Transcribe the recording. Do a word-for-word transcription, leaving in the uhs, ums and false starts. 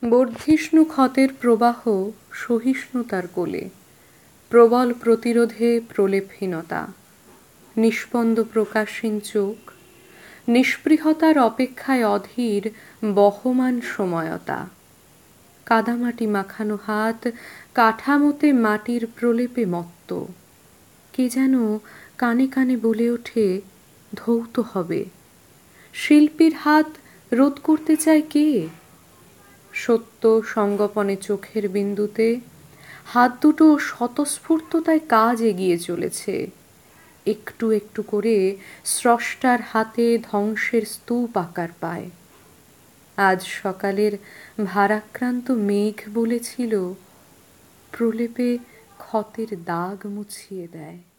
বর্ধিষ্ণু ক্ষতের প্রবাহ সহিষ্ণুতার কোলে, প্রবল প্রতিরোধে প্রলেপহীনতা, নিষ্পন্দ প্রকাশহীন চোখ, নিস্পৃহতার অপেক্ষায় অধীর বহমান সময়তা, কাদামাটি মাখানো হাত কাঠামোতে মাটির প্রলেপে মত্ত। কে যেন কানে কানে বলে ওঠে, ধৌত হবে। শিল্পীর হাত রোধ করতে চায় কে? সত্য সঙ্গোপনে চোখের বিন্দুতে হাত দুটো স্বতঃস্ফূর্ততায় কাজ এগিয়ে চলেছে, একটু একটু করে স্রষ্টার হাতে ধ্বংসের স্তূপ আকার পায়। আজ সকালের ভারাক্রান্ত মেঘ বলেছিল, প্রলেপে ক্ষতের দাগ মুছিয়ে দেয়।